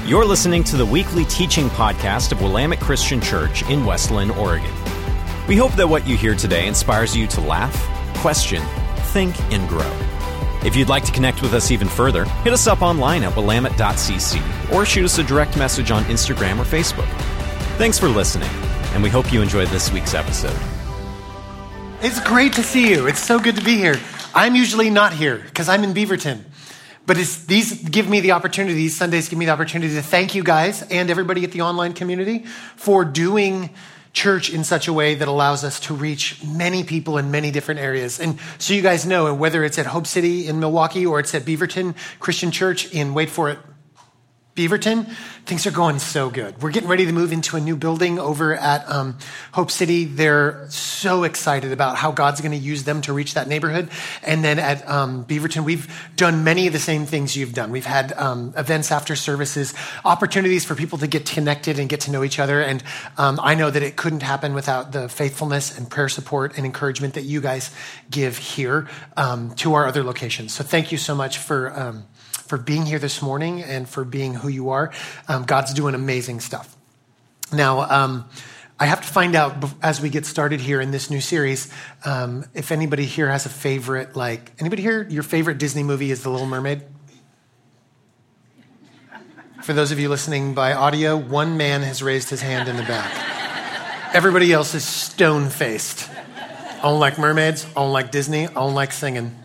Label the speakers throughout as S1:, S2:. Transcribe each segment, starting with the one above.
S1: You're listening to the weekly teaching podcast of Willamette Christian Church in Westland, Oregon. We hope that what you hear today inspires you to laugh, question, think, and grow. If you'd like to connect with us even further, hit us up online at willamette.cc or shoot us a direct message on Instagram or Facebook. Thanks for listening, and we hope you enjoyed this week's episode.
S2: It's great to see you. It's so good to be here. I'm usually not here because I'm in Beaverton. But these Sundays give me the opportunity to thank you guys and everybody at the online community for doing church in such a way that allows us to reach many people in many different areas. And so you guys know, whether it's at Hope City in Milwaukee or it's at Beaverton Christian Church in, wait for it, Beaverton, things are going so good. We're getting ready to move into a new building over at Hope City. They're so excited about how God's going to use them to reach that neighborhood. And then at Beaverton, we've done many of the same things you've done. We've had events after services, opportunities for people to get connected and get to know each other. And I know that it couldn't happen without the faithfulness and prayer support and encouragement that you guys give here to our other locations. So thank you so much for being here this morning and for being who you are. God's doing amazing stuff. Now, I have to find out as we get started here in this new series, if anybody here has a favorite, anybody here, your favorite Disney movie is The Little Mermaid? For those of you listening by audio, one man has raised his hand in the back. Everybody else is stone-faced. I don't like mermaids, I don't like Disney, I don't like singing.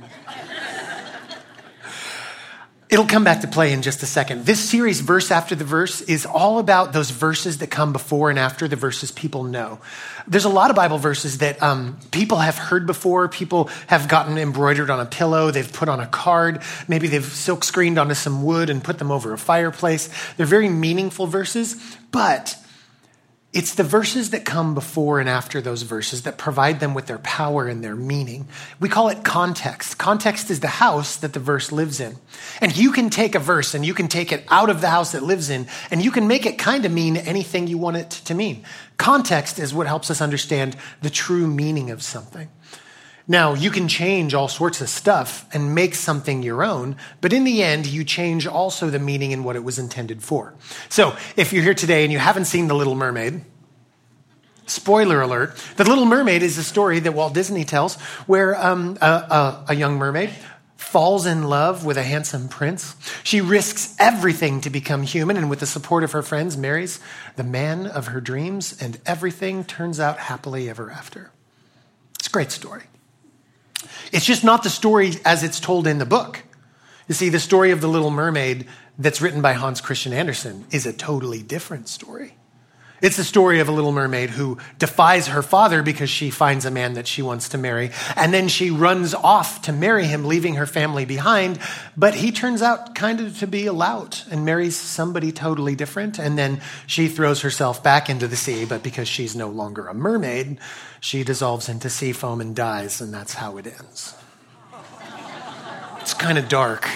S2: It'll come back to play in just a second. This series, Verse After the Verse, is all about those verses that come before and after the verses people know. There's a lot of Bible verses that people have heard before. People have gotten embroidered on a pillow. They've put on a card. Maybe they've silk screened onto some wood and put them over a fireplace. They're very meaningful verses, but it's the verses that come before and after those verses that provide them with their power and their meaning. We call it context. Context is the house that the verse lives in. And you can take a verse and you can take it out of the house it lives in, and you can make it kind of mean anything you want it to mean. Context is what helps us understand the true meaning of something. Now, you can change all sorts of stuff and make something your own, but in the end, you change also the meaning and what it was intended for. So, if you're here today and you haven't seen The Little Mermaid, spoiler alert, The Little Mermaid is a story that Walt Disney tells where a young mermaid falls in love with a handsome prince. She risks everything to become human, and with the support of her friends, marries the man of her dreams, and everything turns out happily ever after. It's a great story. It's just not the story as it's told in the book. You see, the story of The Little Mermaid that's written by Hans Christian Andersen is a totally different story. It's the story of a little mermaid who defies her father because she finds a man that she wants to marry, and then she runs off to marry him, leaving her family behind, but he turns out kind of to be a lout and marries somebody totally different, and then she throws herself back into the sea, but because she's no longer a mermaid, she dissolves into sea foam and dies, and that's how it ends. It's kind of dark.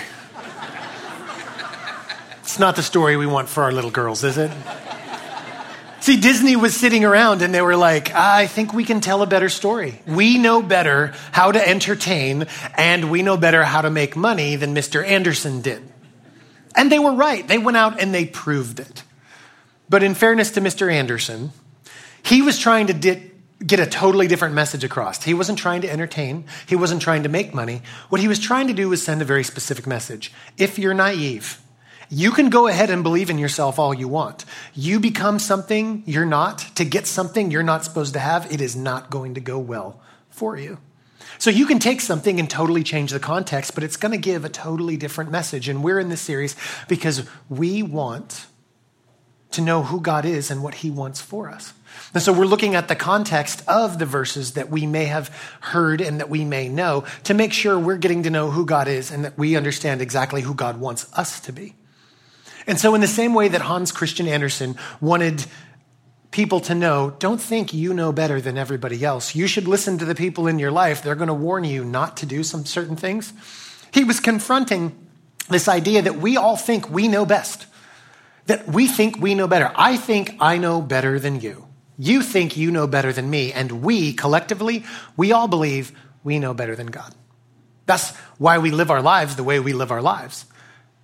S2: It's not the story we want for our little girls, is it? See, Disney was sitting around and they were like, I think we can tell a better story. We know better how to entertain, and we know better how to make money than Mr. Andersen did. And they were right. They went out and they proved it. But in fairness to Mr. Andersen, he was trying to get a totally different message across. He wasn't trying to entertain. He wasn't trying to make money. What he was trying to do was send a very specific message. If you're naive, you can go ahead and believe in yourself all you want. You become something you're not to get something you're not supposed to have. It is not going to go well for you. So you can take something and totally change the context, but it's going to give a totally different message. And we're in this series because we want to know who God is and what he wants for us. And so we're looking at the context of the verses that we may have heard and that we may know to make sure we're getting to know who God is and that we understand exactly who God wants us to be. And so in the same way that Hans Christian Andersen wanted people to know, don't think you know better than everybody else. You should listen to the people in your life. They're going to warn you not to do some certain things. He was confronting this idea that we all think we know best, that we think we know better. I think I know better than you. You think you know better than me. And we, collectively, we all believe we know better than God. That's why we live our lives the way we live our lives.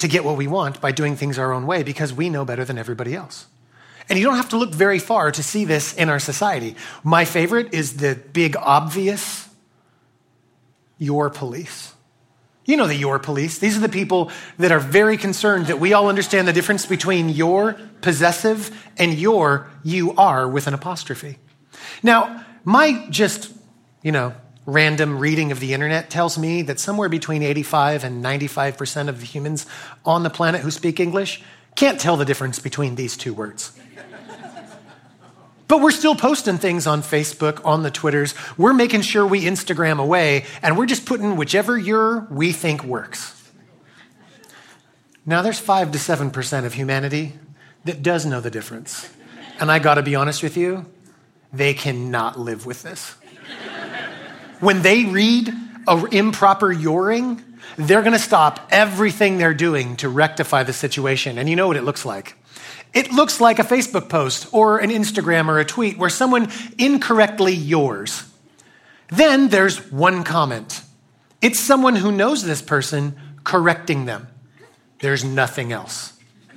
S2: to get what we want by doing things our own way because we know better than everybody else. And you don't have to look very far to see this in our society. My favorite is the big obvious, your police. You know the your police. These are the people that are very concerned that we all understand the difference between your, possessive, and your, you are, with an apostrophe. Now, my just, random reading of the internet tells me that somewhere between 85 and 95% of the humans on the planet who speak English can't tell the difference between these two words. But we're still posting things on Facebook, on the Twitters. We're making sure we Instagram away, and we're just putting whichever we think works. Now, there's 5 to 7% of humanity that does know the difference. And I got to be honest with you, they cannot live with this. When they read an improper yoring, they're going to stop everything they're doing to rectify the situation. And you know what it looks like. It looks like a Facebook post or an Instagram or a tweet where someone incorrectly yours. Then there's one comment. It's someone who knows this person correcting them. There's nothing else.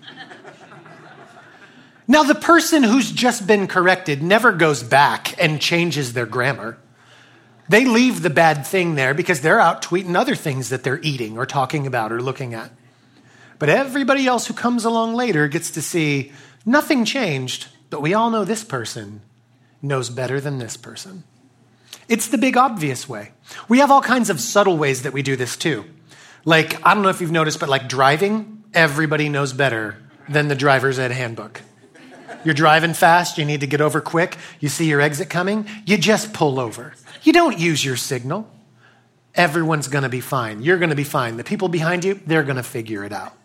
S2: Now, the person who's just been corrected never goes back and changes their grammar. They leave the bad thing there because they're out tweeting other things that they're eating or talking about or looking at. But everybody else who comes along later gets to see nothing changed, but we all know this person knows better than this person. It's the big obvious way. We have all kinds of subtle ways that we do this too. Like, I don't know if you've noticed, but like driving, everybody knows better than the driver's ed handbook. You're driving fast, you need to get over quick, you see your exit coming, you just pull over. You don't use your signal. Everyone's going to be fine. You're going to be fine. The people behind you, they're going to figure it out.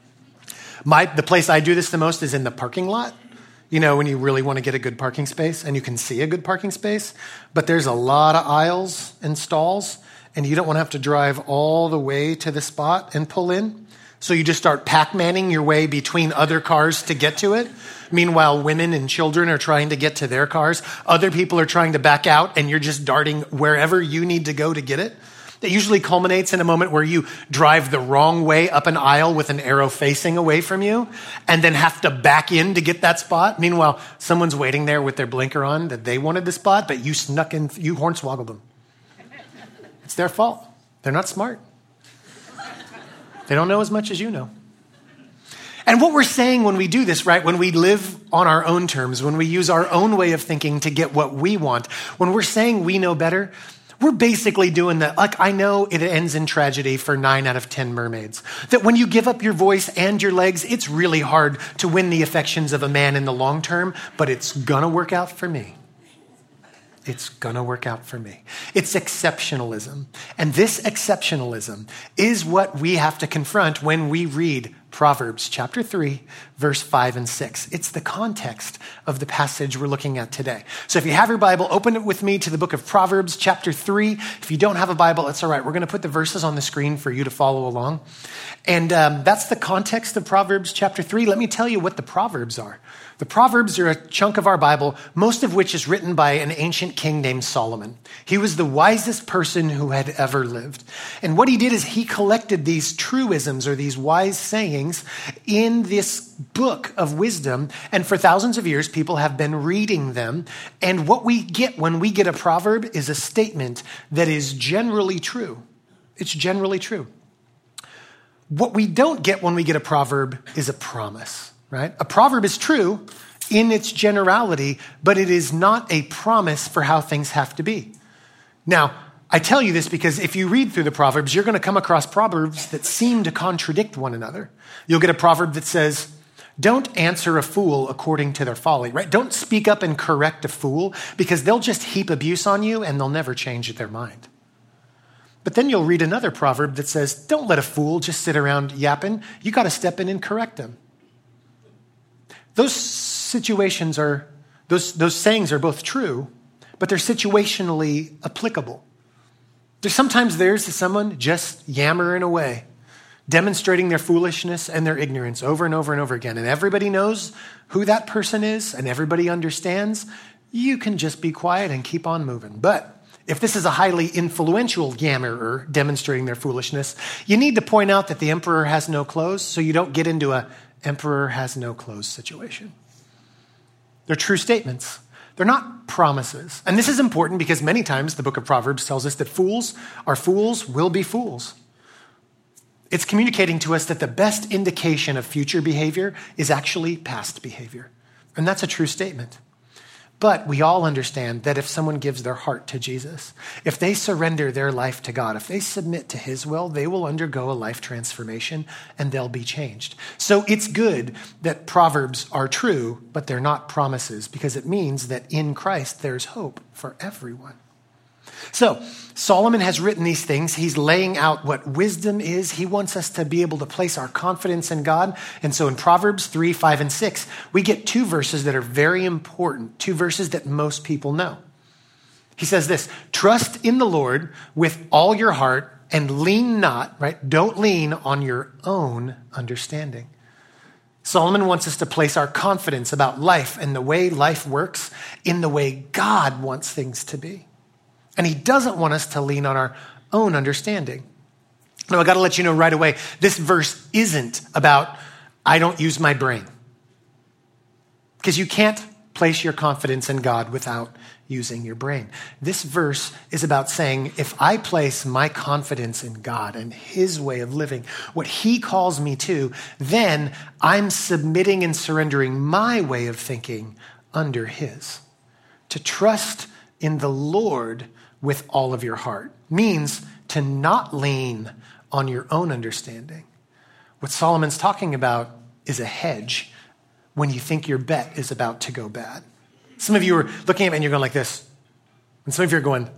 S2: The place I do this the most is in the parking lot. When you really want to get a good parking space and you can see a good parking space, but there's a lot of aisles and stalls and you don't want to have to drive all the way to the spot and pull in. So you just start Pac-Manning your way between other cars to get to it. Meanwhile, women and children are trying to get to their cars. Other people are trying to back out and you're just darting wherever you need to go to get it. It usually culminates in a moment where you drive the wrong way up an aisle with an arrow facing away from you and then have to back in to get that spot. Meanwhile, someone's waiting there with their blinker on that they wanted the spot, but you snuck in, you hornswoggled them. It's their fault. They're not smart. They don't know as much as you know. And what we're saying when we do this, right, when we live on our own terms, when we use our own way of thinking to get what we want, when we're saying we know better, we're basically doing that. Like, I know it ends in tragedy for 9 out of 10 mermaids. That when you give up your voice and your legs, it's really hard to win the affections of a man in the long term, but it's gonna work out for me. It's gonna work out for me. It's exceptionalism. And this exceptionalism is what we have to confront when we read Proverbs chapter 3, verse 5 and 6. It's the context of the passage we're looking at today. So if you have your Bible, open it with me to the book of Proverbs chapter 3. If you don't have a Bible, it's all right. We're going to put the verses on the screen for you to follow along. And that's the context of Proverbs chapter 3. Let me tell you what the Proverbs are. The Proverbs are a chunk of our Bible, most of which is written by an ancient king named Solomon. He was the wisest person who had ever lived. And what he did is he collected these truisms or these wise sayings in this book of wisdom. And for thousands of years, people have been reading them. And what we get when we get a proverb is a statement that is generally true. It's generally true. What we don't get when we get a proverb is a promise. Right? A proverb is true in its generality, but it is not a promise for how things have to be. Now, I tell you this because if you read through the Proverbs, you're going to come across proverbs that seem to contradict one another. You'll get a proverb that says, don't answer a fool according to their folly, right? Don't speak up and correct a fool because they'll just heap abuse on you and they'll never change their mind. But then you'll read another proverb that says, don't let a fool just sit around yapping. You got to step in and correct them. Those situations those sayings are both true, but they're situationally applicable. Sometimes there's someone just yammering away, demonstrating their foolishness and their ignorance over and over and over again. And everybody knows who that person is and everybody understands. You can just be quiet and keep on moving. But If this is a highly influential yammerer demonstrating their foolishness, you need to point out that the emperor has no clothes so you don't get into a emperor has no clothes situation. They're true statements. They're not promises. And this is important because many times the book of Proverbs tells us that fools are fools will be fools. It's communicating to us that the best indication of future behavior is actually past behavior. And that's a true statement. But we all understand that if someone gives their heart to Jesus, if they surrender their life to God, if they submit to his will, they will undergo a life transformation and they'll be changed. So it's good that Proverbs are true, but they're not promises because it means that in Christ there's hope for everyone. So Solomon has written these things. He's laying out what wisdom is. He wants us to be able to place our confidence in God. And so in Proverbs 3, 5, and 6, we get two verses that are very important, two verses that most people know. He says this, trust in the Lord with all your heart and lean not, right? Don't lean on your own understanding. Solomon wants us to place our confidence about life and the way life works in the way God wants things to be. And he doesn't want us to lean on our own understanding. Now, I got to let you know right away, this verse isn't about, I don't use my brain. Because you can't place your confidence in God without using your brain. This verse is about saying, if I place my confidence in God and his way of living, what he calls me to, then I'm submitting and surrendering my way of thinking under his. To trust in the Lord with all of your heart means to not lean on your own understanding. What Solomon's talking about is a hedge when you think your bet is about to go bad. Some of you are looking at me and you're going like this. And some of you are going, let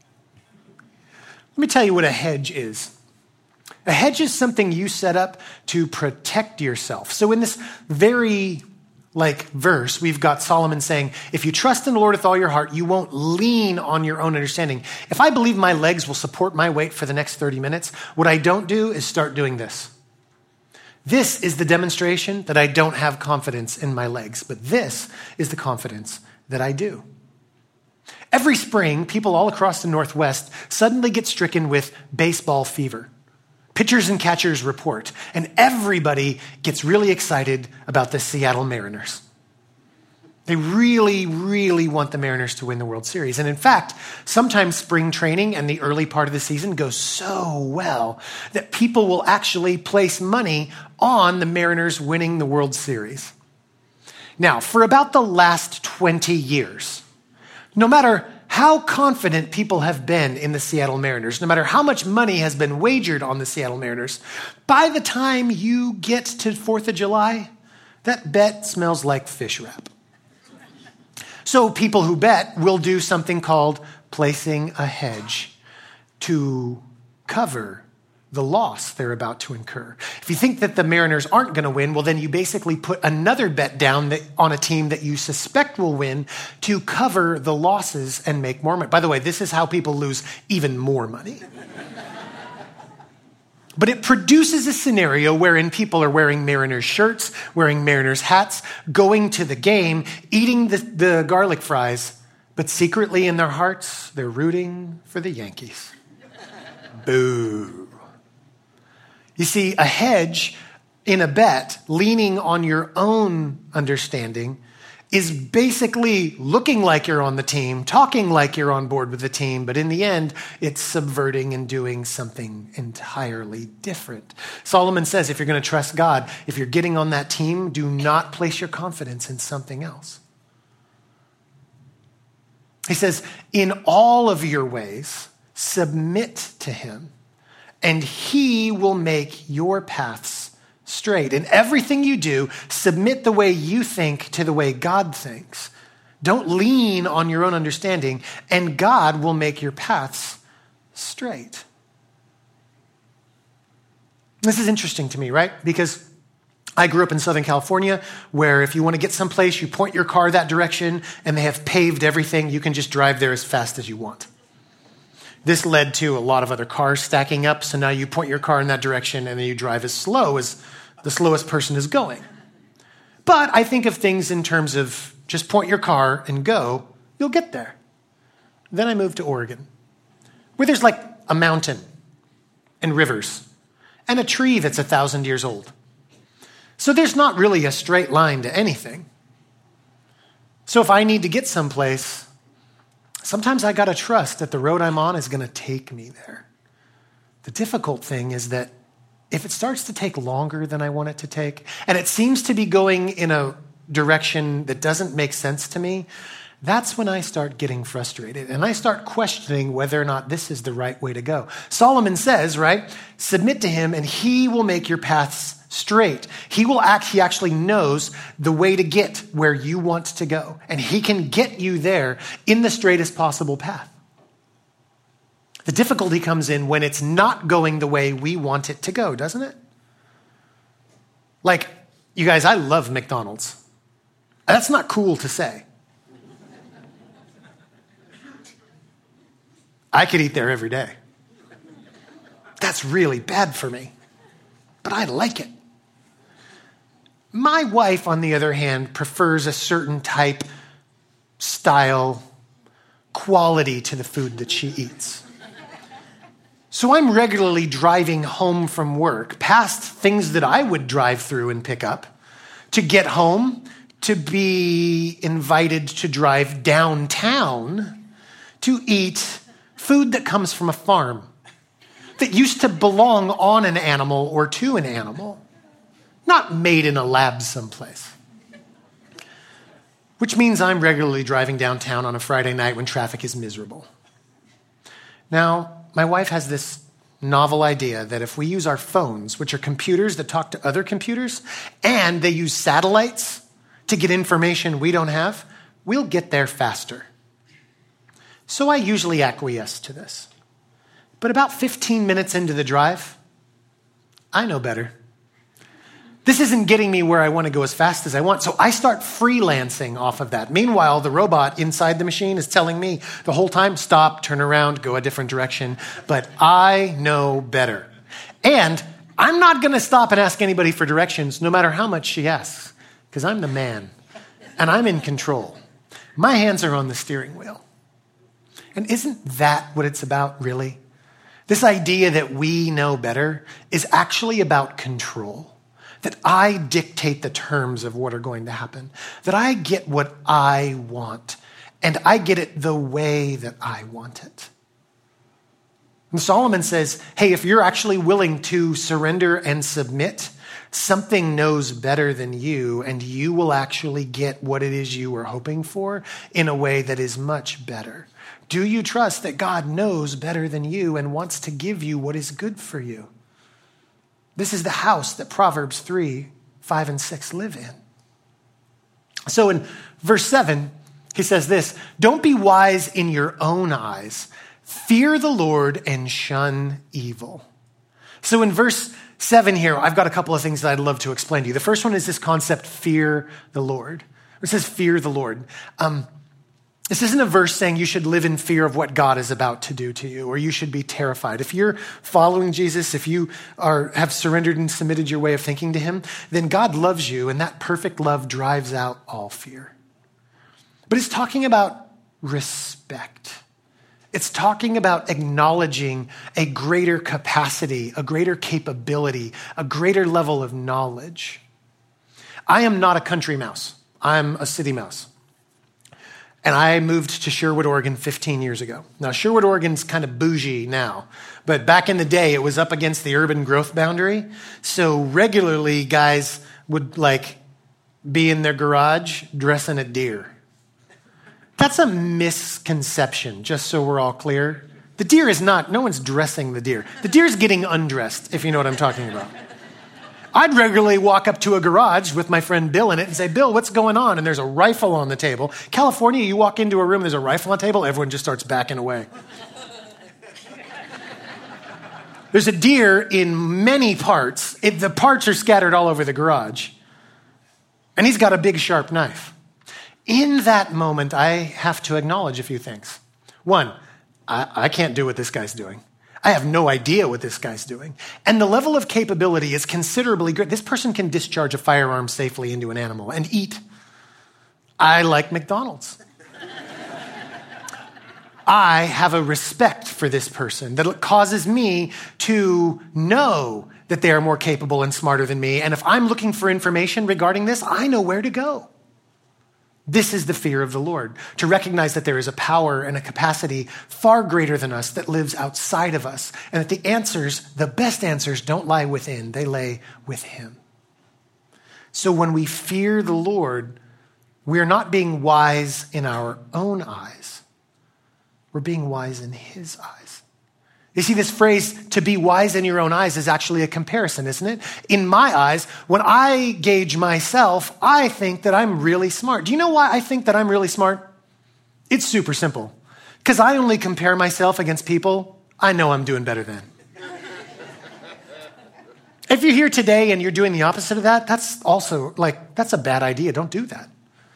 S2: me tell you what a hedge is. A hedge is something you set up to protect yourself. So in this very verse, we've got Solomon saying, if you trust in the Lord with all your heart, you won't lean on your own understanding. If I believe my legs will support my weight for the next 30 minutes, what I don't do is start doing this. This is the demonstration that I don't have confidence in my legs, but this is the confidence that I do. Every spring, people all across the Northwest suddenly get stricken with baseball fever. Pitchers and catchers report, and everybody gets really excited about the Seattle Mariners. They really, really want the Mariners to win the World Series. And in fact, sometimes spring training and the early part of the season goes so well that people will actually place money on the Mariners winning the World Series. Now, for about the last 20 years, no matter how confident people have been in the Seattle Mariners, no matter how much money has been wagered on the Seattle Mariners, by the time you get to 4th of July, that bet smells like fish wrap. So people who bet will do something called placing a hedge to cover the loss they're about to incur. If you think that the Mariners aren't going to win, well, then you basically put another bet down on a team that you suspect will win to cover the losses and make more money. By the way, this is how people lose even more money. But it produces a scenario wherein people are wearing Mariners shirts, wearing Mariners hats, going to the game, eating the garlic fries, but secretly in their hearts, they're rooting for the Yankees. Boo. You see, a hedge in a bet, leaning on your own understanding, is basically looking like you're on the team, talking like you're on board with the team, but in the end, it's subverting and doing something entirely different. Solomon says, if you're going to trust God, if you're getting on that team, do not place your confidence in something else. He says, in all of your ways, submit to him, and he will make your paths straight. In everything you do, submit the way you think to the way God thinks. Don't lean on your own understanding, and God will make your paths straight. This is interesting to me, right? Because I grew up in Southern California, where if you want to get someplace, you point your car that direction, and they have paved everything. You can just drive there as fast as you want. This led to a lot of other cars stacking up, so now you point your car in that direction, and then you drive as slow as the slowest person is going. But I think of things in terms of just point your car and go, you'll get there. Then I moved to Oregon. where there's like a mountain and rivers and a tree that's 1,000 years old. So there's not really a straight line to anything. So if I need to get someplace, sometimes I got to trust that the road I'm on is going to take me there. The difficult thing is that if it starts to take longer than I want it to take, and it seems to be going in a direction that doesn't make sense to me, that's when I start getting frustrated and I start questioning whether or not this is the right way to go. Solomon says, right, submit to him and he will make your paths straight. He actually knows the way to get where you want to go, and he can get you there in the straightest possible path. The difficulty comes in when it's not going the way we want it to go, doesn't it? Like, you guys, I love McDonald's. That's not cool to say. I could eat there every day. That's really bad for me, but I like it. My wife, on the other hand, prefers a certain type, style, quality to the food that she eats. So I'm regularly driving home from work, past things that I would drive through and pick up, to get home, to be invited to drive downtown to eat food that comes from a farm that used to belong on an animal or to an animal, not made in a lab someplace. Which means I'm regularly driving downtown on a Friday night when traffic is miserable. Now, my wife has this novel idea that if we use our phones, which are computers that talk to other computers, and they use satellites to get information we don't have, we'll get there faster. So I usually acquiesce to this. But about 15 minutes into the drive, I know better. This isn't getting me where I want to go as fast as I want, so I start freelancing off of that. Meanwhile, the robot inside the machine is telling me the whole time, stop, turn around, go a different direction. But I know better. And I'm not going to stop and ask anybody for directions, no matter how much she asks, because I'm the man, and I'm in control. My hands are on the steering wheel. And isn't that what it's about, really? This idea that we know better is actually about control. That I dictate the terms of what are going to happen. That I get what I want. And I get it the way that I want it. And Solomon says, hey, if you're actually willing to surrender and submit, something knows better than you, and you will actually get what it is you were hoping for in a way that is much better. Do you trust that God knows better than you and wants to give you what is good for you? This is the house that Proverbs 3, 5, and 6 live in. So in verse 7, he says this, don't be wise in your own eyes. Fear the Lord and shun evil. So in verse 7 here, I've got a couple of things that I'd love to explain to you. The first one is this concept, fear the Lord. It says fear the Lord. This isn't a verse saying you should live in fear of what God is about to do to you, or you should be terrified. If you're following Jesus, if you have surrendered and submitted your way of thinking to him, then God loves you, and that perfect love drives out all fear. But it's talking about respect. It's talking about acknowledging a greater capacity, a greater capability, a greater level of knowledge. I am not a country mouse. I'm a city mouse. And I moved to Sherwood, Oregon 15 years ago. Now, Sherwood, Oregon's kind of bougie now, but back in the day, it was up against the urban growth boundary. So regularly, guys would be in their garage dressing a deer. That's a misconception, just so we're all clear. The deer is not, no one's dressing the deer. The deer is getting undressed, if you know what I'm talking about. I'd regularly walk up to a garage with my friend Bill in it and say, Bill, what's going on? And there's a rifle on the table. California, you walk into a room, there's a rifle on the table, everyone just starts backing away. There's a deer in many parts. The parts are scattered all over the garage. And he's got a big, sharp knife. In that moment, I have to acknowledge a few things. One, I can't do what this guy's doing. I have no idea what this guy's doing. And the level of capability is considerably great. This person can discharge a firearm safely into an animal and eat. I like McDonald's. I have a respect for this person, that it causes me to know that they are more capable and smarter than me. And if I'm looking for information regarding this, I know where to go. This is the fear of the Lord, to recognize that there is a power and a capacity far greater than us that lives outside of us, and that the answers, the best answers, don't lie within, they lay with him. So when we fear the Lord, we are not being wise in our own eyes. We're being wise in his eyes. You see, this phrase, to be wise in your own eyes, is actually a comparison, isn't it? In my eyes, when I gauge myself, I think that I'm really smart. Do you know why I think that I'm really smart? It's super simple. Because I only compare myself against people I know I'm doing better than. If you're here today and you're doing the opposite of that, that's also that's a bad idea. Don't do that.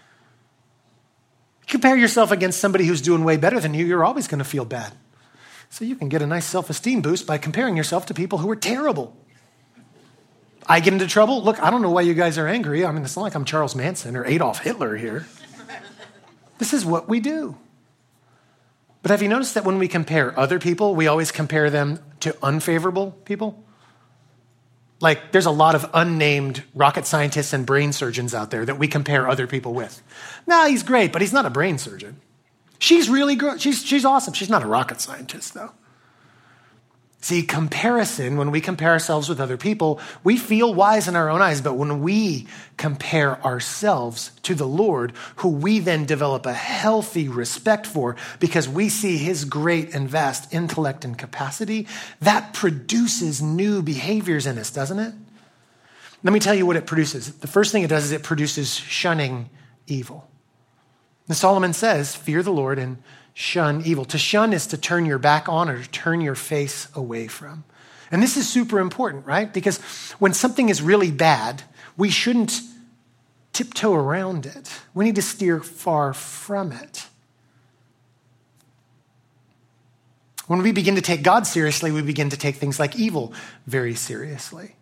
S2: Compare yourself against somebody who's doing way better than you, you're always going to feel bad. So you can get a nice self-esteem boost by comparing yourself to people who are terrible. I get into trouble. Look, I don't know why you guys are angry. I mean, it's not like I'm Charles Manson or Adolf Hitler here. This is what we do. But have you noticed that when we compare other people, we always compare them to unfavorable people? Like, there's a lot of unnamed rocket scientists and brain surgeons out there that we compare other people with. No, he's great, but he's not a brain surgeon. She's really good. She's awesome. She's not a rocket scientist, though. See, comparison, when we compare ourselves with other people, we feel wise in our own eyes. But when we compare ourselves to the Lord, who we then develop a healthy respect for because we see his great and vast intellect and capacity, that produces new behaviors in us, doesn't it? Let me tell you what it produces. The first thing it does is it produces shunning evil. And Solomon says, fear the Lord and shun evil. To shun is to turn your back on or to turn your face away from. And this is super important, right? Because when something is really bad, we shouldn't tiptoe around it. We need to steer far from it. When we begin to take God seriously, we begin to take things like evil very seriously.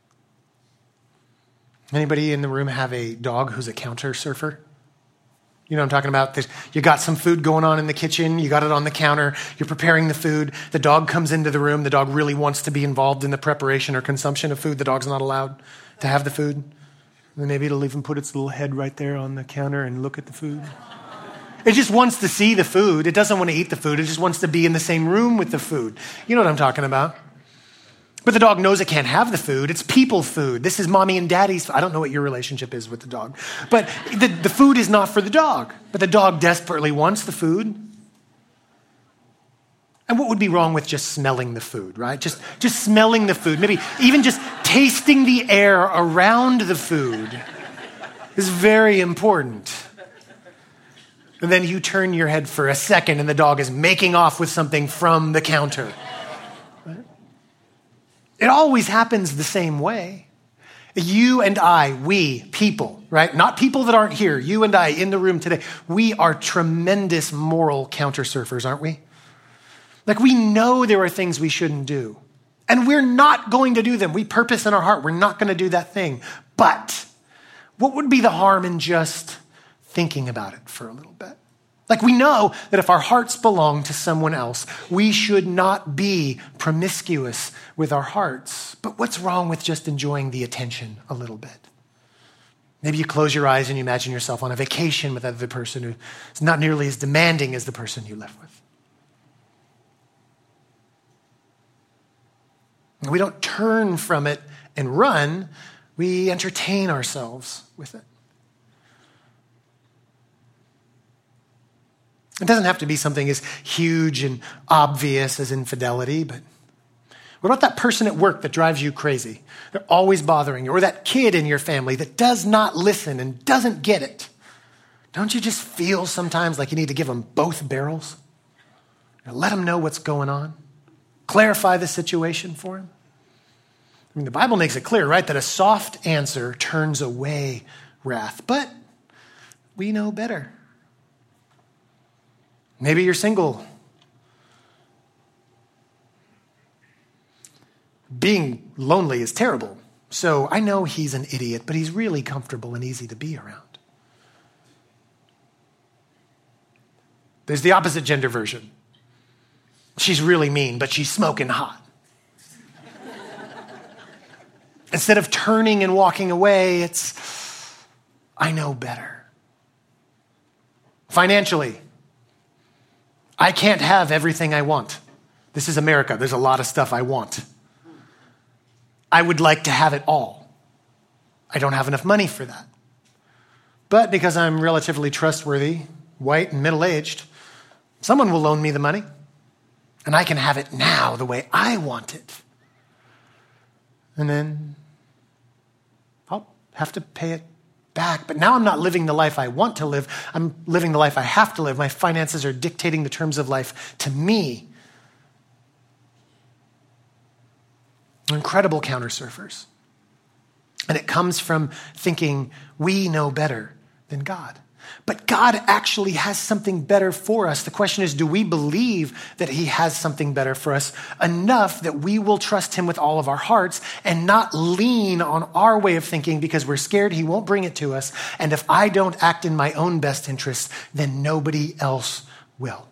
S2: Anybody in the room have a dog who's a counter surfer? You know what I'm talking about? You got some food going on in the kitchen. You got it on the counter. You're preparing the food. The dog comes into the room. The dog really wants to be involved in the preparation or consumption of food. The dog's not allowed to have the food. And then maybe it'll even put its little head right there on the counter and look at the food. It just wants to see the food. It doesn't want to eat the food. It just wants to be in the same room with the food. You know what I'm talking about? But the dog knows it can't have the food. It's people food. This is mommy and daddy's. I don't know what your relationship is with the dog. But the food is not for the dog. But the dog desperately wants the food. And what would be wrong with just smelling the food, right? Just smelling the food. Maybe even just tasting the air around the food is very important. And then you turn your head for a second and the dog is making off with something from the counter. It always happens the same way. You and I, we, people, right? Not people that aren't here. You and I in the room today, we are tremendous moral counter surfers, aren't we? Like we know there are things we shouldn't do. And we're not going to do them. We purpose in our heart, we're not going to do that thing. But what would be the harm in just thinking about it for a little bit? Like we know that if our hearts belong to someone else, we should not be promiscuous with our hearts. But what's wrong with just enjoying the attention a little bit? Maybe you close your eyes and you imagine yourself on a vacation with another person who's not nearly as demanding as the person you live with. And we don't turn from it and run. We entertain ourselves with it. It doesn't have to be something as huge and obvious as infidelity, but what about that person at work that drives you crazy? They're always bothering you. Or that kid in your family that does not listen and doesn't get it. Don't you just feel sometimes like you need to give them both barrels? Let them know what's going on. Clarify the situation for them. I mean, the Bible makes it clear, right, that a soft answer turns away wrath. But we know better. Maybe you're single. Being lonely is terrible. So I know he's an idiot, but he's really comfortable and easy to be around. There's the opposite gender version. She's really mean, but she's smoking hot. Instead of turning and walking away, it's, I know better. Financially, I can't have everything I want. This is America. There's a lot of stuff I want. I would like to have it all. I don't have enough money for that. But because I'm relatively trustworthy, white and middle-aged, someone will loan me the money, and I can have it now the way I want it. And then I'll have to pay it back. But now I'm not living the life I want to live. I'm living the life I have to live. My finances are dictating the terms of life to me. Incredible counter-surfers. And it comes from thinking we know better than God. But God actually has something better for us. The question is, do we believe that he has something better for us enough that we will trust him with all of our hearts and not lean on our way of thinking because we're scared he won't bring it to us? And if I don't act in my own best interests, then nobody else will.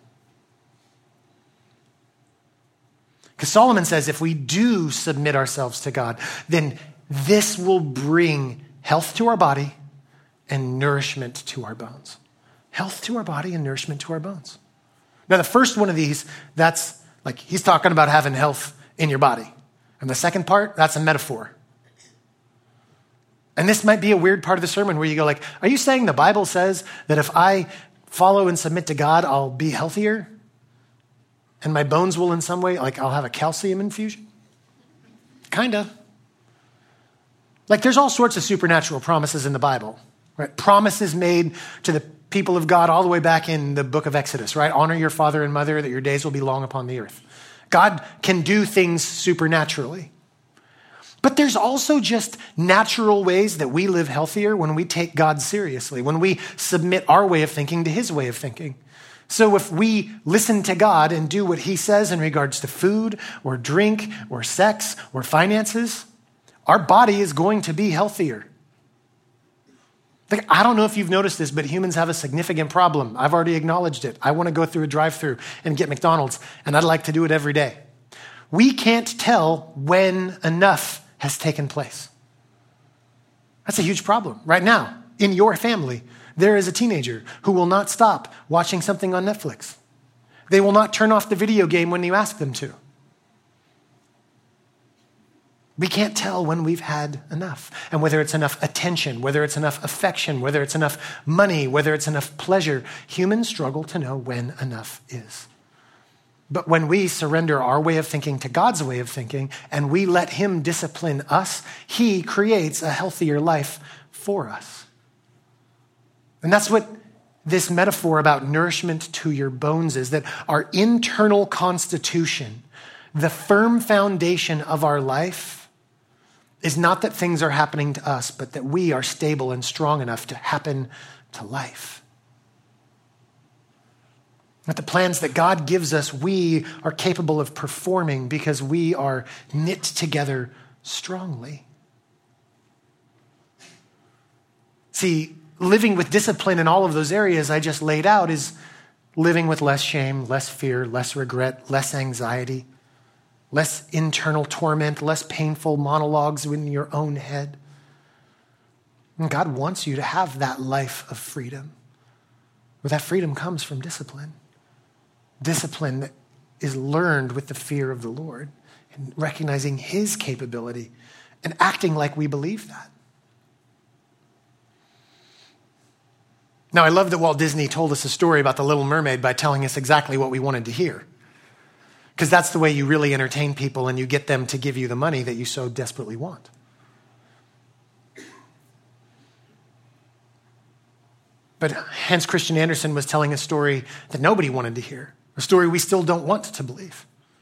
S2: Because Solomon says if we do submit ourselves to God, then this will bring health to our body and nourishment to our bones. Health to our body and nourishment to our bones. Now, the first one of these, that's like, he's talking about having health in your body. And the second part, that's a metaphor. And this might be a weird part of the sermon where you go like, are you saying the Bible says that if I follow and submit to God, I'll be healthier? And my bones will in some way, like I'll have a calcium infusion? Kinda. Like there's all sorts of supernatural promises in the Bible. Right? Promises made to the people of God all the way back in the book of Exodus, right? Honor your father and mother that your days will be long upon the earth. God can do things supernaturally. But there's also just natural ways that we live healthier when we take God seriously, when we submit our way of thinking to his way of thinking. So if we listen to God and do what he says in regards to food or drink or sex or finances, our body is going to be healthier. Like, I don't know if you've noticed this, but humans have a significant problem. I've already acknowledged it. I want to go through a drive-thru and get McDonald's, and I'd like to do it every day. We can't tell when enough has taken place. That's a huge problem. Right now, in your family, there is a teenager who will not stop watching something on Netflix. They will not turn off the video game when you ask them to. We can't tell when we've had enough, and whether it's enough attention, whether it's enough affection, whether it's enough money, whether it's enough pleasure. Humans struggle to know when enough is. But when we surrender our way of thinking to God's way of thinking, and we let him discipline us, he creates a healthier life for us. And that's what this metaphor about nourishment to your bones is, that our internal constitution, the firm foundation of our life, is not that things are happening to us, but that we are stable and strong enough to happen to life. That the plans that God gives us, we are capable of performing because we are knit together strongly. See, living with discipline in all of those areas I just laid out is living with less shame, less fear, less regret, less anxiety, less internal torment, less painful monologues in your own head. And God wants you to have that life of freedom, where that freedom comes from discipline. Discipline that is learned with the fear of the Lord and recognizing his capability and acting like we believe that. Now, I love that Walt Disney told us a story about the Little Mermaid by telling us exactly what we wanted to hear. Because that's the way you really entertain people and you get them to give you the money that you so desperately want. But Hans Christian Andersen was telling a story that nobody wanted to hear, a story we still don't want to believe.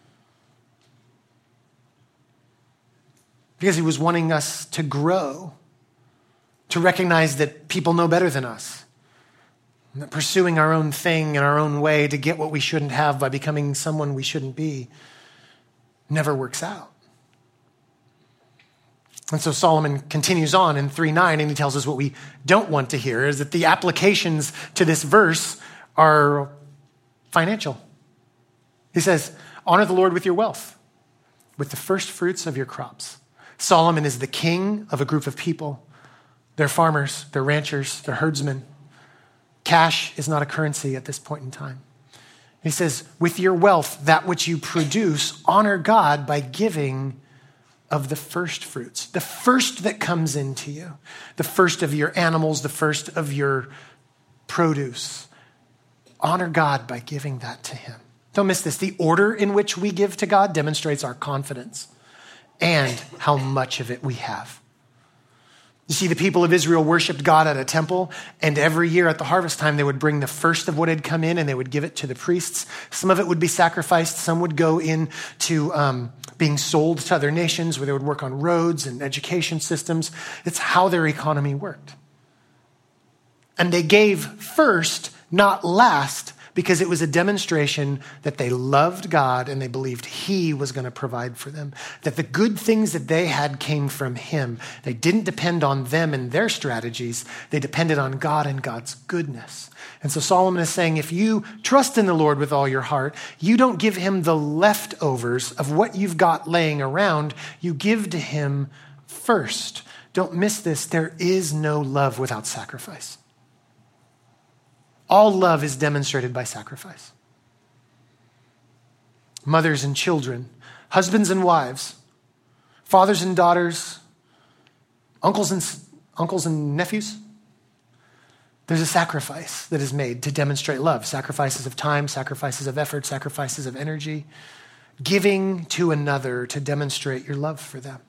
S2: Because he was wanting us to grow, to recognize that people know better than us. That pursuing our own thing in our own way to get what we shouldn't have by becoming someone we shouldn't be never works out. And so Solomon continues on in 3:9, and he tells us what we don't want to hear is that the applications to this verse are financial. He says, Honor the Lord with your wealth, with the first fruits of your crops. Solomon is the king of a group of people. They're farmers, they're ranchers, they're herdsmen. Cash is not a currency at this point in time. He says, with your wealth, that which you produce, honor God by giving of the first fruits, the first that comes into you, the first of your animals, the first of your produce. Honor God by giving that to him. Don't miss this. The order in which we give to God demonstrates our confidence and how much of it we have. You see, the people of Israel worshiped God at a temple, and every year at the harvest time, they would bring the first of what had come in and they would give it to the priests. Some of it would be sacrificed. Some would go into being sold to other nations where they would work on roads and education systems. It's how their economy worked. And they gave first, not last, because it was a demonstration that they loved God and they believed he was going to provide for them, that the good things that they had came from him. They didn't depend on them and their strategies. They depended on God and God's goodness. And so Solomon is saying, if you trust in the Lord with all your heart, you don't give him the leftovers of what you've got laying around. You give to him first. Don't miss this. There is no love without sacrifice. All love is demonstrated by sacrifice. Mothers and children, husbands and wives, fathers and daughters, uncles and nephews. There's a sacrifice that is made to demonstrate love. Sacrifices of time, sacrifices of effort, sacrifices of energy. Giving to another to demonstrate your love for them.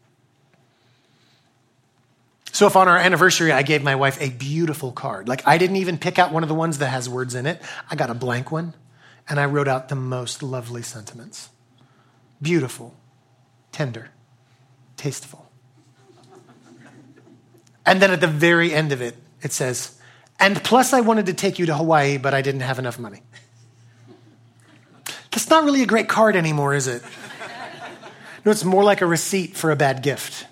S2: So if on our anniversary, I gave my wife a beautiful card, like I didn't even pick out one of the ones that has words in it. I got a blank one and I wrote out the most lovely sentiments. Beautiful, tender, tasteful. And then at the very end of it, it says, and plus I wanted to take you to Hawaii, but I didn't have enough money. That's not really a great card anymore, is it? No, it's more like a receipt for a bad gift.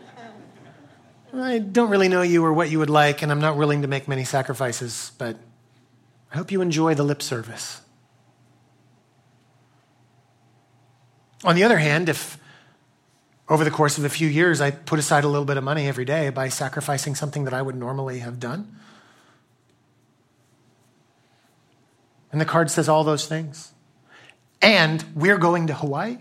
S2: I don't really know you or what you would like, and I'm not willing to make many sacrifices, but I hope you enjoy the lip service. On the other hand, if over the course of a few years I put aside a little bit of money every day by sacrificing something that I would normally have done, and the card says all those things, and we're going to Hawaii.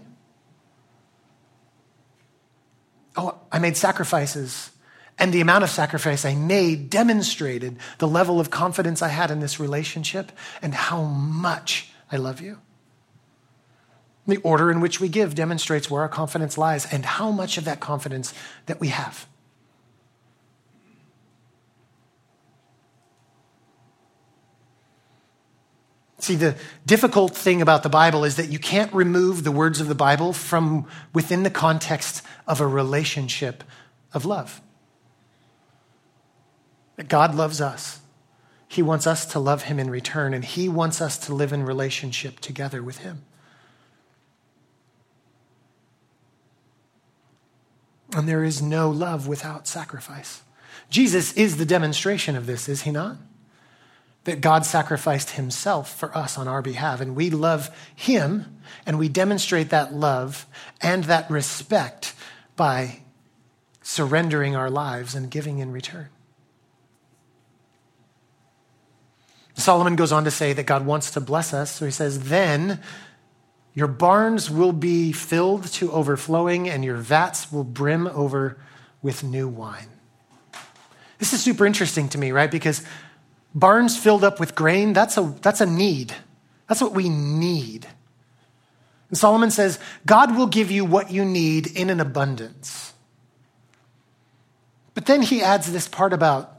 S2: Oh, I made sacrifices. And the amount of sacrifice I made demonstrated the level of confidence I had in this relationship and how much I love you. The order in which we give demonstrates where our confidence lies and how much of that confidence that we have. See, the difficult thing about the Bible is that you can't remove the words of the Bible from within the context of a relationship of love. That God loves us. He wants us to love him in return, and he wants us to live in relationship together with him. And there is no love without sacrifice. Jesus is the demonstration of this, is he not? That God sacrificed himself for us on our behalf, and we love him, and we demonstrate that love and that respect by surrendering our lives and giving in return. Solomon goes on to say that God wants to bless us. So he says, then your barns will be filled to overflowing and your vats will brim over with new wine. This is super interesting to me, right? Because barns filled up with grain, that's a need. That's what we need. And Solomon says, God will give you what you need in an abundance. But then he adds this part about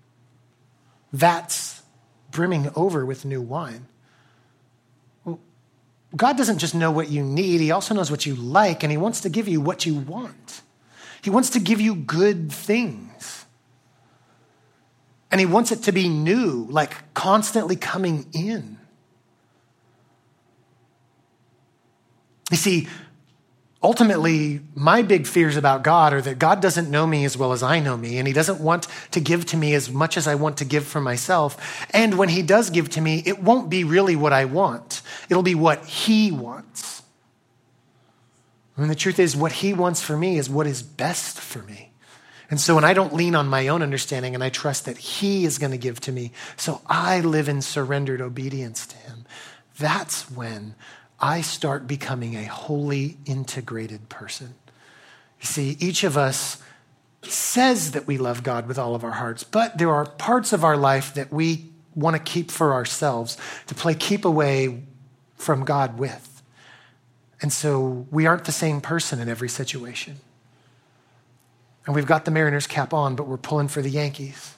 S2: vats brimming over with new wine. Well, God doesn't just know what you need, he also knows what you like, and he wants to give you what you want. He wants to give you good things. And he wants it to be new, like constantly coming in. You see, Ultimately, my big fears about God are that God doesn't know me as well as I know me, and he doesn't want to give to me as much as I want to give for myself. And when he does give to me, it won't be really what I want. It'll be what he wants. And the truth is, what he wants for me is what is best for me. And so when I don't lean on my own understanding and I trust that he is going to give to me, so I live in surrendered obedience to him, that's when I start becoming a wholly integrated person. You see, each of us says that we love God with all of our hearts, but there are parts of our life that we want to keep for ourselves, to play keep away from God with. And so we aren't the same person in every situation. And we've got the Mariners cap on, but we're pulling for the Yankees.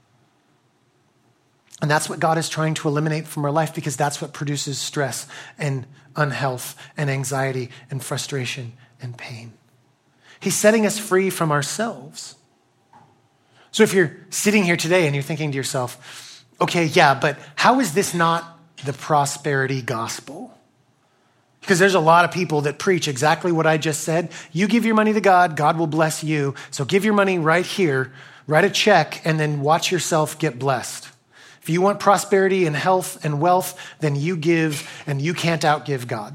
S2: And that's what God is trying to eliminate from our life, because that's what produces stress and unhealth and anxiety and frustration and pain. He's setting us free from ourselves. So if you're sitting here today and you're thinking to yourself, okay, yeah, but how is this not the prosperity gospel? Because there's a lot of people that preach exactly what I just said. You give your money to God, God will bless you. So give your money right here, write a check, and then watch yourself get blessed. If you want prosperity and health and wealth, then you give, and you can't outgive God.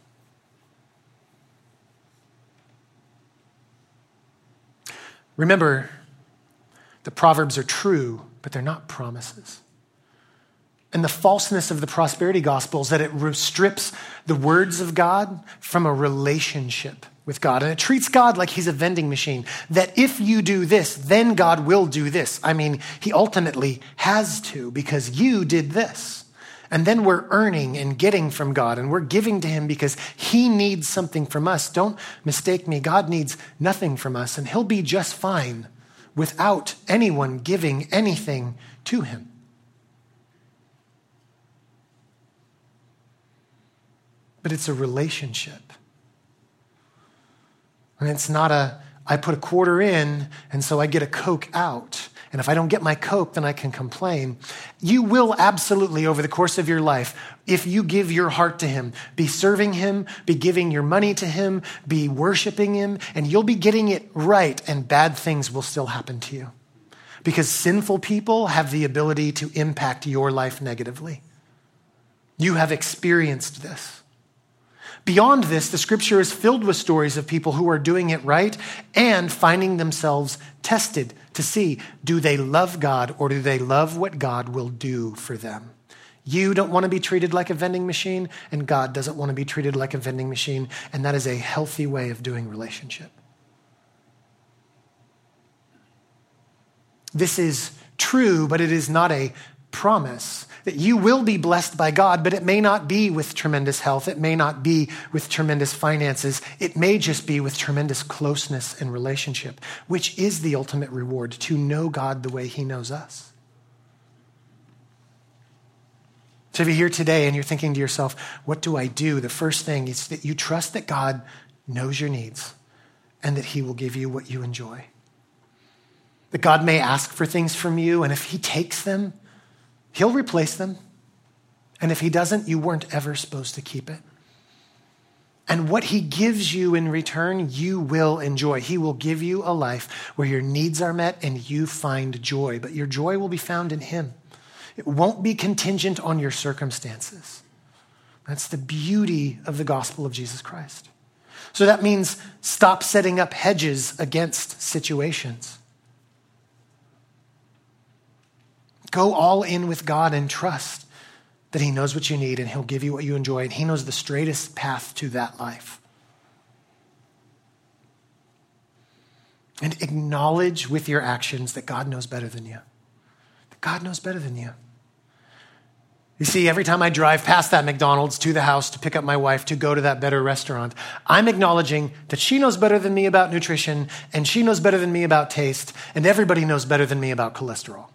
S2: Remember, the Proverbs are true, but they're not promises. And the falseness of the prosperity gospel is that it strips the words of God from a relationship with God. And it treats God like he's a vending machine, that if you do this, then God will do this. I mean, he ultimately has to, because you did this. And then we're earning and getting from God, and we're giving to him because he needs something from us. Don't mistake me. God needs nothing from us, and he'll be just fine without anyone giving anything to him. But it's a relationship. And it's not I put a quarter in, and so I get a Coke out. And if I don't get my Coke, then I can complain. You will absolutely, over the course of your life, if you give your heart to him, be serving him, be giving your money to him, be worshiping him, and you'll be getting it right, and bad things will still happen to you. Because sinful people have the ability to impact your life negatively. You have experienced this. Beyond this, the scripture is filled with stories of people who are doing it right and finding themselves tested to see, do they love God or do they love what God will do for them? You don't want to be treated like a vending machine, and God doesn't want to be treated like a vending machine, and that is a healthy way of doing relationship. This is true, but it is not a promise. That you will be blessed by God, but it may not be with tremendous health. It may not be with tremendous finances. It may just be with tremendous closeness and relationship, which is the ultimate reward, to know God the way he knows us. So if you're here today and you're thinking to yourself, what do I do? The first thing is that you trust that God knows your needs and that he will give you what you enjoy. That God may ask for things from you, and if he takes them, he'll replace them. And if he doesn't, you weren't ever supposed to keep it. And what he gives you in return, you will enjoy. He will give you a life where your needs are met and you find joy. But your joy will be found in him. It won't be contingent on your circumstances. That's the beauty of the gospel of Jesus Christ. So that means stop setting up hedges against situations. Go all in with God and trust that he knows what you need and he'll give you what you enjoy, and he knows the straightest path to that life. And acknowledge with your actions that God knows better than you. That God knows better than you. You see, every time I drive past that McDonald's to the house to pick up my wife to go to that better restaurant, I'm acknowledging that she knows better than me about nutrition, and she knows better than me about taste, and everybody knows better than me about cholesterol.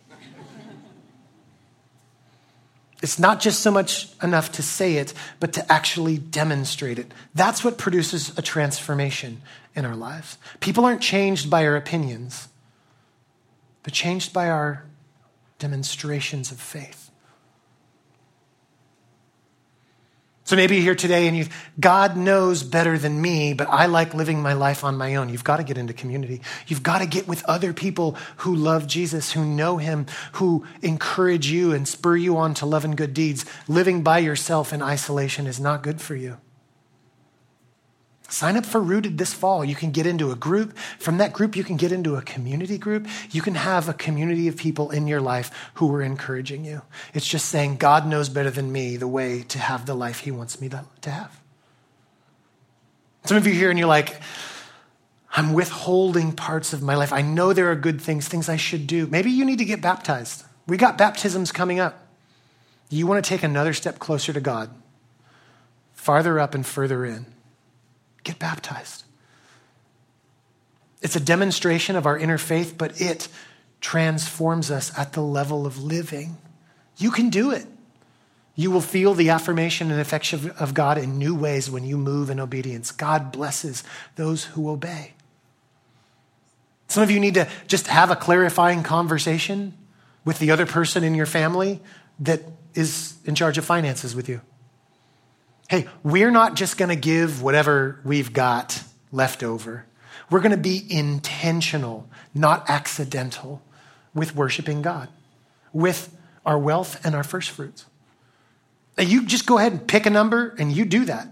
S2: It's not just so much enough to say it, but to actually demonstrate it. That's what produces a transformation in our lives. People aren't changed by our opinions. They're changed by our demonstrations of faith. So maybe you're here today and God knows better than me, but I like living my life on my own. You've got to get into community. You've got to get with other people who love Jesus, who know him, who encourage you and spur you on to love and good deeds. Living by yourself in isolation is not good for you. Sign up for Rooted this fall. You can get into a group. From that group, you can get into a community group. You can have a community of people in your life who are encouraging you. It's just saying, God knows better than me the way to have the life he wants me to have. Some of you here and you're like, I'm withholding parts of my life. I know there are good things I should do. Maybe you need to get baptized. We got baptisms coming up. You want to take another step closer to God, farther up and further in. Get baptized. It's a demonstration of our inner faith, but it transforms us at the level of living. You can do it. You will feel the affirmation and affection of God in new ways when you move in obedience. God blesses those who obey. Some of you need to just have a clarifying conversation with the other person in your family that is in charge of finances with you. Hey, we're not just going to give whatever we've got left over. We're going to be intentional, not accidental, with worshiping God, with our wealth and our first fruits. You just go ahead and pick a number and you do that.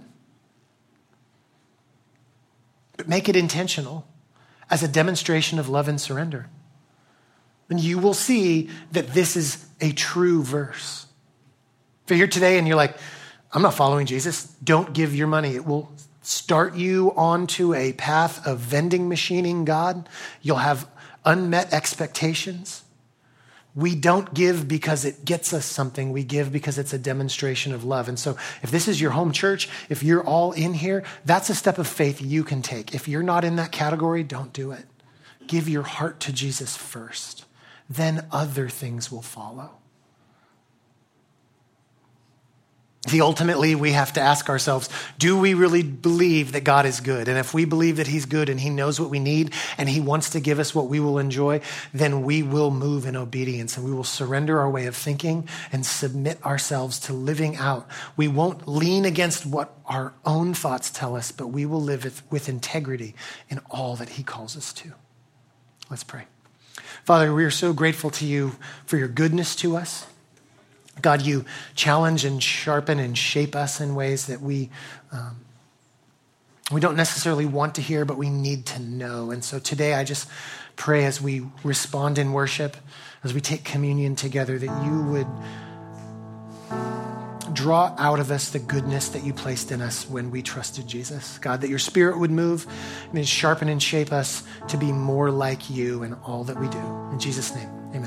S2: But make it intentional as a demonstration of love and surrender. And you will see that this is a true verse. If you're here today and you're like, I'm not following Jesus, don't give your money. It will start you onto a path of vending machining God. You'll have unmet expectations. We don't give because it gets us something. We give because it's a demonstration of love. And so if this is your home church, if you're all in here, that's a step of faith you can take. If you're not in that category, don't do it. Give your heart to Jesus first. Then other things will follow. Ultimately, we have to ask ourselves, do we really believe that God is good? And if we believe that he's good and he knows what we need and he wants to give us what we will enjoy, then we will move in obedience and we will surrender our way of thinking and submit ourselves to living out. We won't lean against what our own thoughts tell us, but we will live with integrity in all that he calls us to. Let's pray. Father, we are so grateful to you for your goodness to us. God, you challenge and sharpen and shape us in ways that we don't necessarily want to hear, but we need to know. And so today I just pray as we respond in worship, as we take communion together, that you would draw out of us the goodness that you placed in us when we trusted Jesus. God, that your spirit would move and sharpen and shape us to be more like you in all that we do. In Jesus' name, amen.